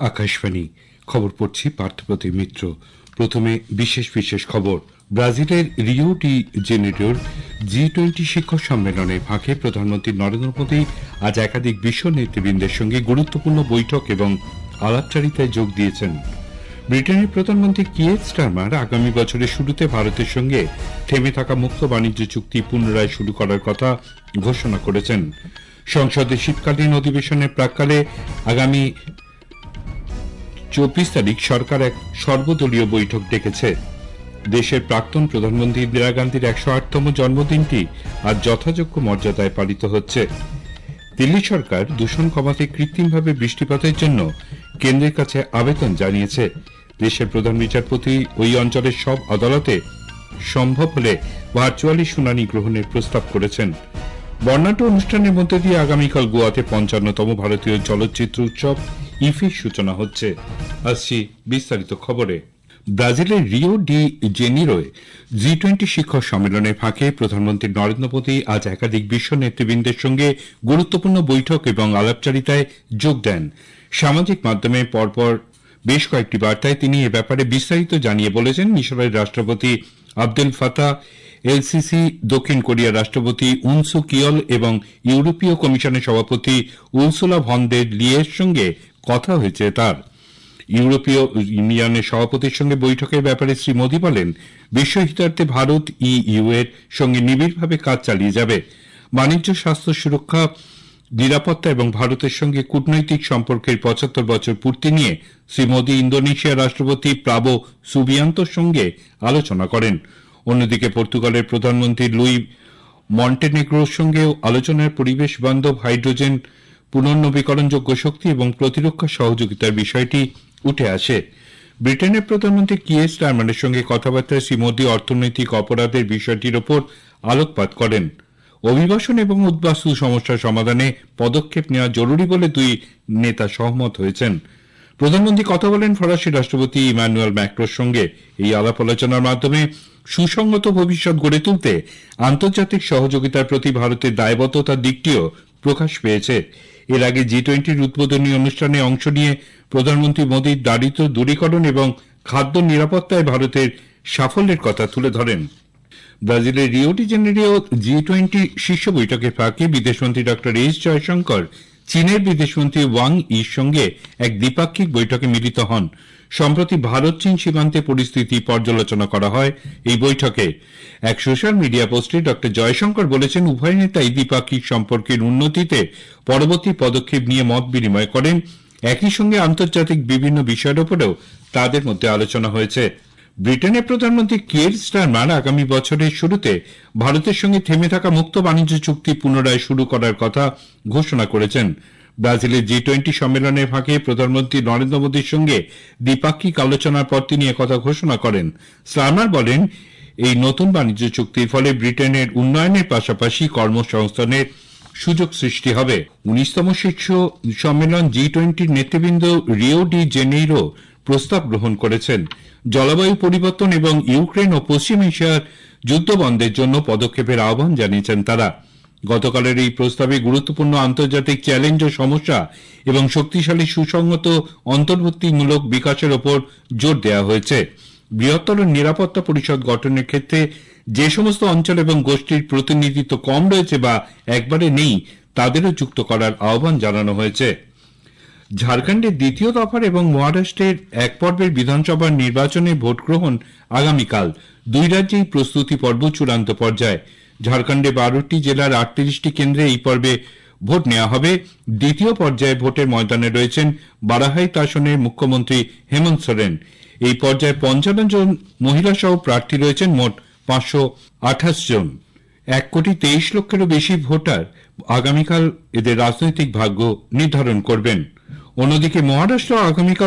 আকাশবাণী খবর পড়ছি পার্থপ্রতিম মিত্র। প্রথমে বিশেষ বিশেষ খবর। ব্রাজিলের রিও ডি জেনেরোর G20 শিখর সম্মেলনের ফাঁকে প্রধানমন্ত্রী নরেন্দ্র মোদী আজ একাধিক বিশ্ব নেতৃবৃন্দের সঙ্গে গুরুত্বপূর্ণ বৈঠক এবং আলাপচারিতায় যোগ দিয়েছেন। ব্রিটেনের প্রধানমন্ত্রী কিয়ের স্টারমার আগামী বছরের শুরুতে ভারতের সঙ্গে থেমে থাকা মুক্ত বাণিজ্য চুক্তি পুনরায় শুরু করার কথা ঘোষণা করেছেন। সংসদের শীতকালীন অধিবেশনের প্রাক্কালে আগামী 24 তারিখ সরকার এক সর্বদলীয় বৈঠক ডেকেছে। দেশের প্রাক্তন প্রধানমন্ত্রী ইন্দিরা গান্ধীর 108তম জন্মদিনটি আজ যথাযোগ্য মর্যাদায় পালিত হচ্ছে। দিল্লি সরকার দূষণ কমাতে কৃত্রিমভাবে বৃষ্টিপাতের জন্য কেন্দ্রের কাছে আবেদন জানিয়েছে। দেশের প্রধান বিচারপতি ওই অঞ্চলের সব আদালতে সম্ভব হলে ভার্চুয়ালি শুনানি গ্রহণের প্রস্তাব করেছেন। বর্ণাঢ্য অনুষ্ঠানের মধ্যে দিয়ে আগামীকাল গোয়াতে 55তম ভারতীয় চলচ্চিত্র উৎসব ইফির সূচনা হচ্ছে। আসছি বিস্তারিত খবরে। ব্রাজিলের রিও ডি জেনিরোয় G20 শিখর সম্মেলনের ফাঁকে প্রধানমন্ত্রী নরেন্দ্র মোদী আজ একাধিক বিশ্ব নেতৃবৃন্দের সঙ্গে গুরুত্বপূর্ণ বৈঠক এবং আলাপচারিতায় যোগ দেন। সামাজিক মাধ্যমে পরপর বেশ কয়েকটি বার্তায় তিনি এ ব্যাপারে বিস্তারিত জানিয়ে বলেছেন, মিশরের রাষ্ট্রপতি আবদেল ফাতাহ এল-সিসি, দক্ষিণ কোরিয়ার রাষ্ট্রপতি উন সুক ইয়েল এবং ইউরোপীয় কমিশনের সভাপতি উর্সুলা ভন দের লিয়ের সঙ্গে কথা হয়েছে তার। ইউরোপীয় ইউনিয়নের সভাপতির সঙ্গে বৈঠকের ব্যাপারে শ্রী মোদী বলেন, বিশ্বহিতার্থে ভারত EU এর সঙ্গে নিবিড়ভাবে কাজ চালিয়ে যাবে। বাণিজ্য, স্বাস্থ্য, সুরক্ষা, নিরাপত্তা এবং ভারতের সঙ্গে কূটনৈতিক সম্পর্কের 75 বছর পূর্তি নিয়ে শ্রী মোদী ইন্দোনেশিয়ার রাষ্ট্রপতি প্রাবো সুবিয়ান্তোর সঙ্গে আলোচনা করেন। অন্যদিকে পর্তুগালের প্রধানমন্ত্রী লুই মন্টেনেগ্রোর সঙ্গেও আলোচনার পরিবেশ বান্ধব হাইড্রোজেন, পুনর্নবীকরণযোগ্য শক্তি এবং প্রতিরক্ষা সহযোগিতার বিষয়টি উঠে আসে। ব্রিটেনের প্রধানমন্ত্রী কিয়ের স্টারমারের সঙ্গে কথাবার্তায় শ্রী মোদী অর্থনৈতিক অপরাধের বিষয়টির ওপর আলোকপাত করেন। অভিবাসন এবং উদ্বাস্তু সমস্যা সমাধানে পদক্ষেপ নেওয়া জরুরি বলে দুই নেতা সহমত হয়েছেন। প্রধানমন্ত্রী কথা বলেন ফরাসি রাষ্ট্রপতি ইমানুয়েল ম্যাক্রোর সঙ্গে। এই আলাপ আলোচনার মাধ্যমে সুসংগত ভবিষ্যৎ গড়ে তুলতে আন্তর্জাতিক সহযোগিতার প্রতি ভারতের দায়বদ্ধতার দিকটিও প্রকাশ পেয়েছে। এর আগে G20 উদ্বোধনী অনুষ্ঠানে অংশ নিয়ে প্রধানমন্ত্রী মোদী দারিদ্র দূরীকরণ এবং খাদ্য নিরাপত্তায় ভারতের সাফল্যের কথা তুলে ধরেন। ব্রাজিলের রিও ডি জেনেরিও G20 শীর্ষ বৈঠকের ফাঁকে বিদেশমন্ত্রী ডক্টর এস জয়শঙ্কর চীনের বিদেশমন্ত্রী ওয়াং ইর সঙ্গে এক দ্বিপাক্ষিক বৈঠকে মিলিত হন। সম্প্রতি ভারত চীন সীমান্তে পরিস্থিতি পর্যালোচনা করা হয় এই বৈঠকে। এক সোশ্যাল মিডিয়া পোস্টে ডক্টর জয়শঙ্কর বলেছেন, উভয় নেতা এই দ্বিপাক্ষিক সম্পর্কের উন্নতিতে পরবর্তী পদক্ষেপ নিয়ে মত বিনিময় করেন। একই সঙ্গে আন্তর্জাতিক বিভিন্ন বিষয়ের উপরেও তাদের মধ্যে আলোচনা হয়েছে। ব্রিটেনের প্রধানমন্ত্রী কিয়ের স্টারমার আগামী বছরের শুরুতে ভারতের সঙ্গে থেমে থাকা মুক্ত বাণিজ্য চুক্তি পুনরায় শুরু করার কথা ঘোষণা করেছেন। ব্রাজিলের G20 সম্মেলনের ফাঁকে প্রধানমন্ত্রী নরেন্দ্র মোদীর সঙ্গে দ্বিপাক্ষিক আলোচনার পর তিনি একথা ঘোষণা করেন। স্টারমার বলেন, এই নতুন বাণিজ্য চুক্তির ফলে ব্রিটেনের উন্নয়নের পাশাপাশি কর্মসংস্থানের সুযোগ সৃষ্টি হবে। 19তম শীর্ষ সম্মেলন G20 নেতৃবৃন্দ রিও ডি জেনেইরো প্রস্তাব গ্রহণ করেছেন। জলবায়ু পরিবর্তন এবং ইউক্রেন ও পশ্চিম এশিয়ার যুদ্ধ বন্ধের জন্য পদক্ষেপের আহ্বান জানিয়েছেন তারা। গতকালের এই প্রস্তাবে গুরুত্বপূর্ণ আন্তর্জাতিক চ্যালেঞ্জ ও সমস্যা এবং শক্তিশালী সুসংহত অন্তর্ভুক্তিমূলক বিকাশের ওপর জোর দেওয়া হয়েছে। বৃহত্তর নিরাপত্তা পরিষদ গঠনের ক্ষেত্রে যে সমস্ত অঞ্চল এবং গোষ্ঠীর প্রতিনিধিত্ব কম রয়েছে বা একবারে নেই তাদেরও যুক্ত করার আহ্বান জানানো হয়েছে। ঝাড়খণ্ডের দ্বিতীয় দফার এবং মহারাষ্ট্রের এক পর্বের বিধানসভার নির্বাচনে ভোট গ্রহণ আগামীকাল। দুই রাজ্যেই প্রস্তুতি পর্ব চূড়ান্ত পর্যায়ে। ঝাড়খণ্ডে 12টি জেলার 38টি কেন্দ্রে এই পর্বে ভোট নেওয়া হবে। দ্বিতীয় পর্যায়ে ভোটের ময়দানে রয়েছেন বারাহাইত আসনের মুখ্যমন্ত্রী হেমন্ত সোরেন। এই পর্যায়ে 55 জন মহিলা সহ প্রার্থী রয়েছেন, মোট 528 জন। 1,23 লক্ষেরও বেশি ভোটার আগামীকাল এদের রাজনৈতিক ভাগ্য নির্ধারণ করবেন। অন্যদিকে মহারাষ্ট্র আগামীকাল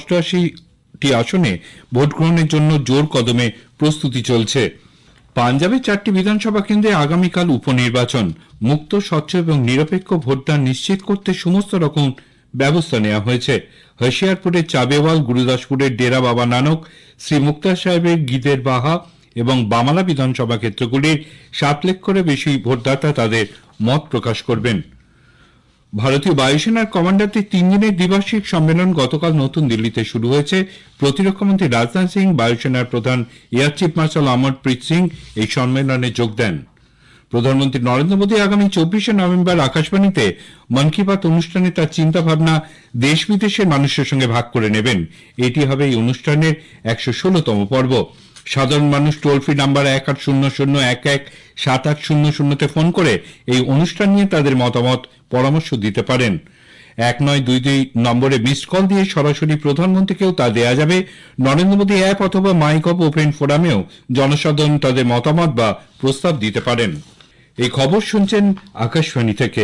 288টি আসনে ভোট গ্রহণের জন্য জোর কদমে প্রস্তুতি চলছে। পাঞ্জাবের 4টি বিধানসভা কেন্দ্রে আগামীকাল উপনির্বাচন। মুক্ত, স্বচ্ছ এবং নিরপেক্ষ ভোটদান নিশ্চিত করতে সমস্ত রকম ব্যবস্থা নেওয়া হয়েছে। হশিয়ারপুরের চাবেওয়াল, গুরুদাসপুরের ডেরা বাবা নানক, শ্রী মুক্তার সাহেবের গিদের বাহা এবং বামালা বিধানসভা ক্ষেত্রগুলির 7 লক্ষেরও বেশি ভোটদাতা তাদের মত প্রকাশ করবেন। ভারতীয় বায়ুসেনার কমান্ডারদের 3 দিনের দ্বিবার্ষিক সম্মেলন গতকাল নতুন দিল্লিতে শুরু হয়েছে। প্রতিরক্ষামন্ত্রী রাজনাথ সিং, বায়ুসেনার প্রধান air chief marshal Amarpreet Singh এই সম্মেলনে যোগ দেন। প্রধানমন্ত্রী নরেন্দ্র মোদী আগামী 24শে নভেম্বর আকাশবাণীতে মন কি বাত অনুষ্ঠানে তার চিন্তাভাবনা দেশ বিদেশের মানুষের সঙ্গে ভাগ করে নেবেন। এটি হবে এই অনুষ্ঠানের 116তম পর্ব। সাধারণ মানুষ টোল ফ্রি নাম্বার 1800117800-তে ফোন করে এই অনুষ্ঠান নিয়ে তাদের মতামত পরামর্শ দিতে পারেন। 1922 নম্বরে মিসড কল দিয়ে সরাসরি প্রধানমন্ত্রীকেও তা দেয়া যাবে। নরেন্দ্র মোদী অ্যাপ অথবা মাইগভ ওপেন ফোরামেও জনসাধারণ তাদের মতামত বা প্রস্তাব দিতে পারেন। এই খবর শুনছেন আকাশবাণী থেকে।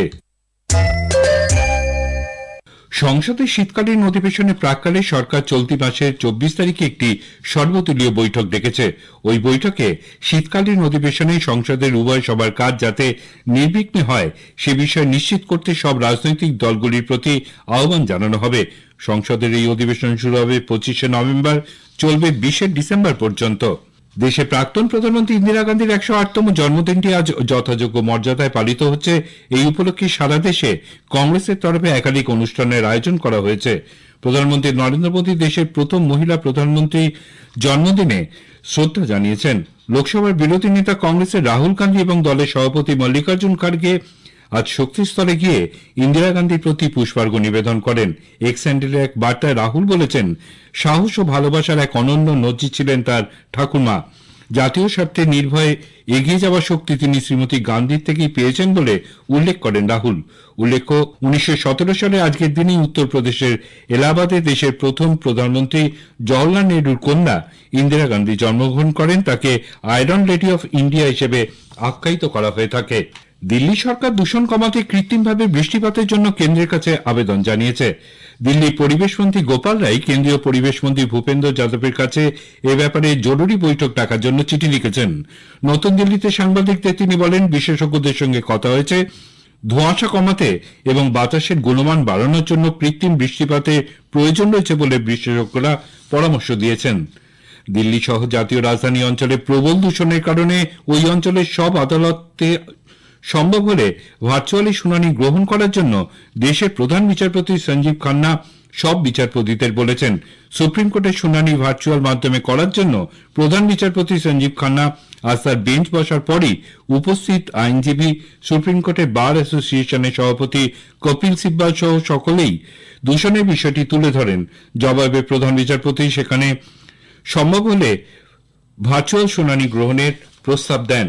সংসদের শীতকালীন অধিবেশনের প্রাক্কালে সরকার চলতি মাসের 24 তারিখে একটি সর্বদলীয় বৈঠক ডেকেছে। ওই বৈঠকে শীতকালীন অধিবেশনে সংসদের উভয় সভার কাজ যাতে নির্বিঘ্নে হয় সে বিষয়ে নিশ্চিত করতে সব রাজনৈতিক দলগুলির প্রতি আহ্বান জানানো হবে। সংসদের এই অধিবেশন শুরু হবে 25শে নভেম্বর, চলবে 20শে ডিসেম্বর পর্যন্ত। দেশের প্রাক্তন প্রধানমন্ত্রী ইন্দিরা গান্ধীর 108তম জন্মদিনটি আজ যথাযোগ্য মর্যাদায় পালিত হচ্ছে। এই উপলক্ষে সারা দেশে কংগ্রেসের তরফে একাধিক অনুষ্ঠানের আয়োজন করা হয়েছে। প্রধানমন্ত্রী নরেন্দ্র মোদী দেশের প্রথম মহিলা প্রধানমন্ত্রী জন্মদিনে শ্রদ্ধা জানিয়েছেন। লোকসভার বিরোধী নেতা কংগ্রেসের রাহুল গান্ধী এবং দলের সভাপতি মল্লিকার্জুন খাড়গে আজ শক্তিস্থলে গিয়ে ইন্দিরা গান্ধীর প্রতি পুষ্পার্ঘ নিবেদন করেন। এক্স হ্যান্ডেলে এক বার্তায় রাহুল বলেছেন, সাহস ও ভালোবাসার এক অনন্য নজির ছিলেন তার ঠাকুরমা। জাতীয় স্বার্থে নির্ভয়ে এগিয়ে যাওয়ার শক্তি তিনি শ্রীমতী গান্ধীর থেকেই পেয়েছেন বলে উল্লেখ করেন রাহুল। উল্লেখ্য, 1917 সালে আজকের দিনেই উত্তরপ্রদেশের এলাহাবাদে দেশের প্রথম প্রধানমন্ত্রী জওহরলাল নেহরুর কন্যা ইন্দিরা গান্ধী জন্মগ্রহণ করেন। তাকে আয়রন লেডি অফ ইন্ডিয়া হিসেবে আখ্যায়িত করা হয়ে থাকে। দিল্লি সরকার দূষণ কমাতে কৃত্রিমভাবে বৃষ্টিপাতের জন্য কেন্দ্রের কাছে আবেদন জানিয়েছে। দিল্লির পরিবেশ মন্ত্রী গোপাল রায় কেন্দ্রীয় পরিবেশ মন্ত্রী ভূপেন্দ্র যাদবের কাছে এ ব্যাপারে জরুরি বৈঠক ডাকার জন্য চিঠি লিখেছেন। নতুন দিল্লিতে সাংবাদিকদের তিনি বলেন, বিশেষজ্ঞদের সঙ্গে কথা হয়েছে। ধোঁয়াশা কমাতে এবং বাতাসের গুণমান বাড়ানোর জন্য কৃত্রিম বৃষ্টিপাতের প্রয়োজন রয়েছে বলে বিশেষজ্ঞরা পরামর্শ দিয়েছেন। দিল্লি সহ জাতীয় রাজধানী অঞ্চলে প্রবল দূষণের কারণে ওই অঞ্চলের সব আদালতে সম্ভব হলে ভার্চুয়ালি শুনানি গ্রহণ করার জন্য দেশের প্রধান বিচারপতি সঞ্জীব খান্না সব বিচারপতিদের বলেছেন। সুপ্রিম কোর্টের শুনানি ভার্চুয়াল মাধ্যমে করার জন্য প্রধান বিচারপতি সঞ্জীব খান্না আজ তার বেঞ্চ বসার পরই উপস্থিত আইনজীবী, সুপ্রিম কোর্টের বার অ্যাসোসিয়েশনের সভাপতি কপিল সিব্বাল সহ সকলেই দূষণের বিষয়টি তুলে ধরেন। জবাবে প্রধান বিচারপতি সেখানে সম্ভব হলে ভার্চুয়াল শুনানি গ্রহণের প্রস্তাব দেন।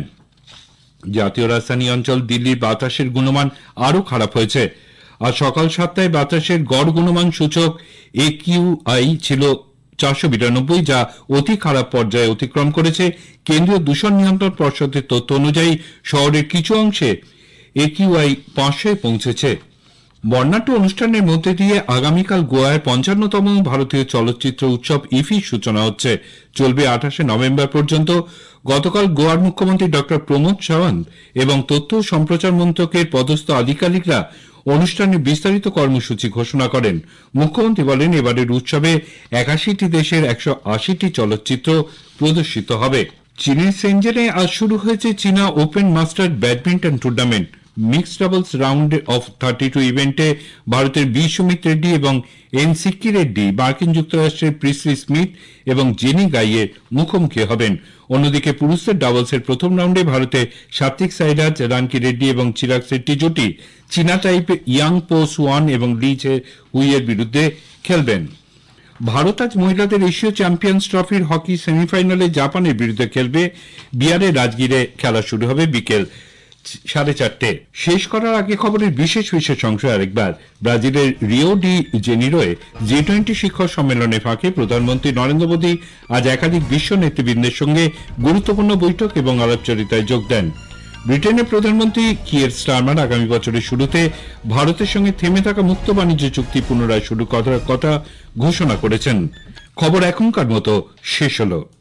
জাতীয় রাজধানী অঞ্চল দিল্লির বাতাসের গুণমান আরও খারাপ হয়েছে। আজ সকাল 7টায় বাতাসের গড় গুণমান সূচক AQI ছিল 492, যা অতি খারাপ পর্যায়ে অতিক্রম করেছে। কেন্দ্রীয় দূষণ নিয়ন্ত্রণ পর্ষদের তথ্য অনুযায়ী শহরের কিছু অংশে AQI 500 পৌঁছেছে। বর্ণাঢ্য অনুষ্ঠানের মধ্যে দিয়ে আগামীকাল গোয়ায় 55তম ভারতীয় চলচ্চিত্র উৎসব ইফির সূচনা হচ্ছে। চলবে 28শে নভেম্বর পর্যন্ত। গতকাল গোয়ার মুখ্যমন্ত্রী ড প্রমোদ সাওয়ান্ত এবং তথ্য ও সম্প্রচার মন্ত্রকের পদস্থ আধিকারিকরা অনুষ্ঠানের বিস্তারিত কর্মসূচি ঘোষণা করেন। মুখ্যমন্ত্রী বলেন, এবারের উৎসবে 81টি দেশের 180টি চলচ্চিত্র প্রদর্শিত হবে। চীনের সেনজেনে আজ শুরু হয়েছে চীনা Open Master badminton tournament. Mixed doubles round of 32 ইভেন্টে ভারতের বি সুমিত রেড্ডি এবং এন সিক্কি রেড্ডি মার্কিন যুক্তরাষ্ট্রের প্রিসলি স্মিথ এবং জেনি গাইয়ের মুখোমুখি হবেন। অন্যদিকে পুরুষদের ডাবলসের প্রথম রাউন্ডে ভারতে সাত্বিক সাইরাজ, রানকি রেড্ডি এবং চিরাগ শেট্টি জুটি চীনা টাইপ ইয়াং পো সুয়ান এবং লি চে হুইয়ের বিরুদ্ধে খেলবেন। ভারত আজ মহিলাদের এশীয় চ্যাম্পিয়ন্স ট্রফির হকি সেমিফাইনালে জাপানের বিরুদ্ধে খেলবে। বিহারের রাজগীরে খেলা শুরু হবে বিকেল 4:30। শেষ করার আগে খবরের বিশেষ অংশ আরেকবার। ব্রাজিলের রিও ডি জেনিরোয় G20 শিখর সম্মেলনে ফাঁকে প্রধানমন্ত্রী নরেন্দ্র মোদী আজ একাধিক বিশ্ব নেতৃবৃন্দের সঙ্গে গুরুত্বপূর্ণ বৈঠক এবং আলাপচারিতায় যোগ দেন। ব্রিটেনের প্রধানমন্ত্রী কিয়ের স্টারমার আগামী বছরের শুরুতে ভারতের সঙ্গে থেমে থাকা মুক্ত বাণিজ্য চুক্তি পুনরায় শুরু করার কথা ঘোষণা করেছেন। খবর এখনকার মতো শেষ হলো।